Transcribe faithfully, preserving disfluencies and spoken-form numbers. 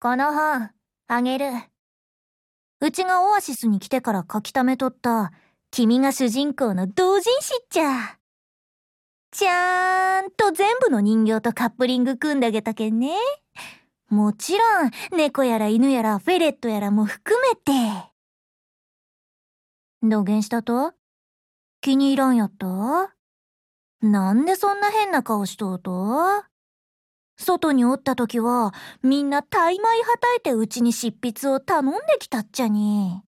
この本、あげる。うちがオアシスに来てから書き溜めとった、君が主人公の同人誌っちゃ。ちゃーんと全部の人形とカップリング組んであげたけんね。もちろん、猫やら犬やらフェレットやらも含めて。どげんしたと？気に入らんやった？なんでそんな変な顔しとうと？外におった時は、みんな大枚はたいてうちに執筆を頼んできたっちゃに。